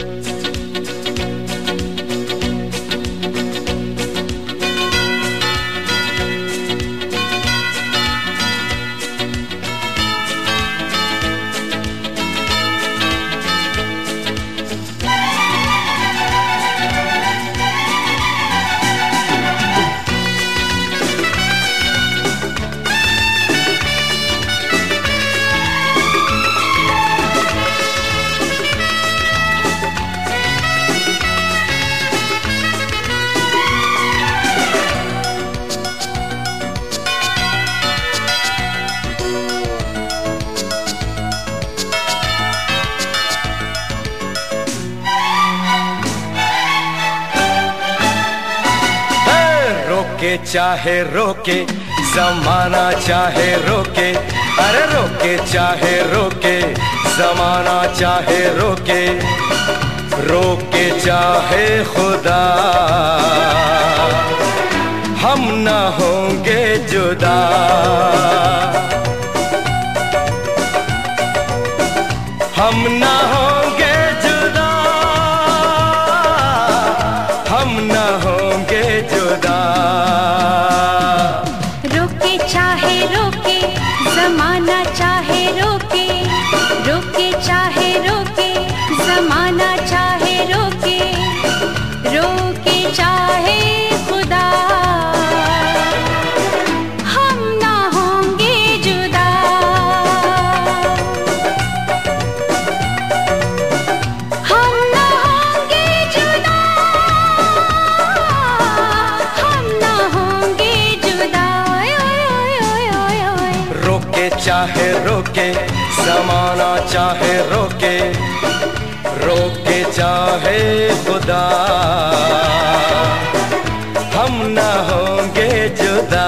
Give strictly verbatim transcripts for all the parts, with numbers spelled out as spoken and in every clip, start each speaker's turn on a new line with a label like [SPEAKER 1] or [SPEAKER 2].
[SPEAKER 1] रोके चाहे रोके जमाना चाहे रोके, अरे रोके चाहे रोके जमाना चाहे रोके, रोके चाहे खुदा हम ना होंगे जुदा। हम ना होंगे जुदा, हम ना होंगे जुदा।
[SPEAKER 2] रोके चाहे रोके जमाना चाहे रोके, रोके चाहे रोके जमाना चाहे रोके, रोके चाहे खुदा हम ना होंगे जुदा। हम ना होंगे जुदा, हम ना होंगे जुदा।
[SPEAKER 1] रोके चाहे रोके जमाना चाहे रोके, रोके चाहे खुदा हम ना होंगे जुदा।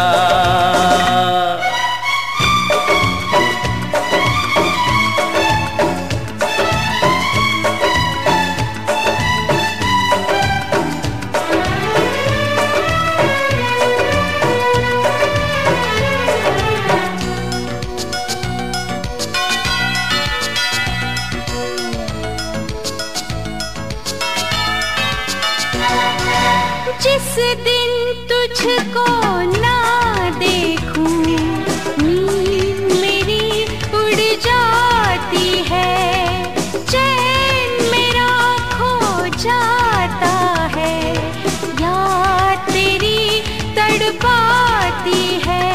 [SPEAKER 2] जिस दिन तुझको ना देखूं नींद मेरी उड़ जाती है, चैन मेरा खो जाता है, याद तेरी तड़पाती है।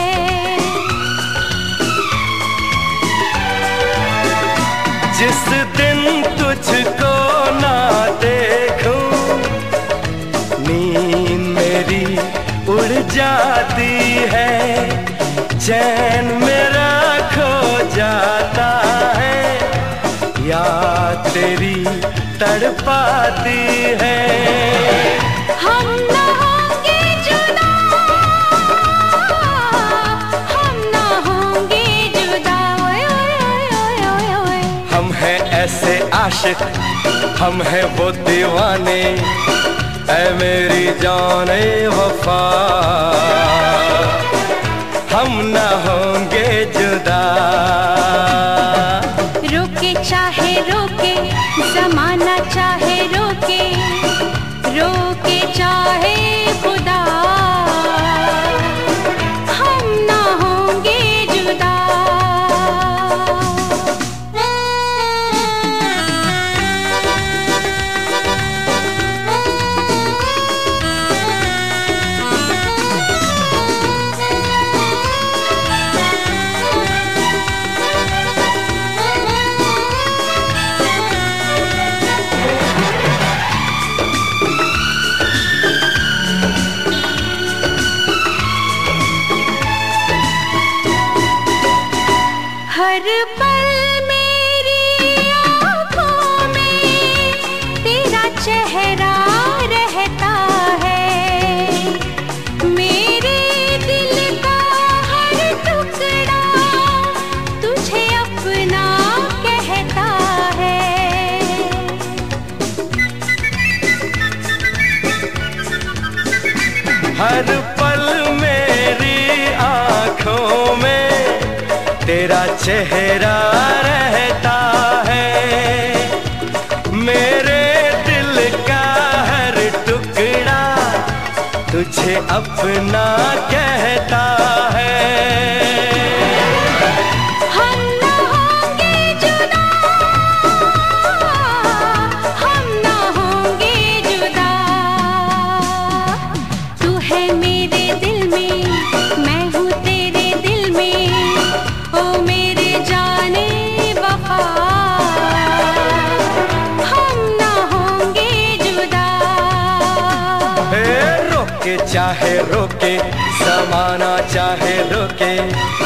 [SPEAKER 1] जिस दिन तुझको ना देखूं नींद मेरी उड़ जाती है, चैन मेरा खो जाता है, याद तेरी तड़पाती है।
[SPEAKER 2] हम ना होंगे जुदा, हम ना होंगे जुदा।
[SPEAKER 1] हम हैं ऐसे आशिक, हम हैं वो दीवाने, ऐ मेरी जाने वफा हम ना होंगे जुदा।
[SPEAKER 2] रोके चाहे रोके जमाना चाहे रोके, रोके चाहे खुदा हम ना होंगे जुदा। हर पल मेरी आँखों में तेरा चेहरा रहता है, मेरे दिल का हर टुकड़ा तुझे अपना कहता है।
[SPEAKER 1] हर पल मेरी आँखों में तेरा चेहरा रहता है, मेरे अपना कहता है।
[SPEAKER 2] हम ना होंगे जुदा, हम ना होंगे जुदा। तू है मेरे दिल में, मैं हूँ तेरे दिल में, ओ मेरे जाने वफा, हम ना होंगे जुदा।
[SPEAKER 1] ए, रोके चाहे रोके, जमाना चाहे रोके,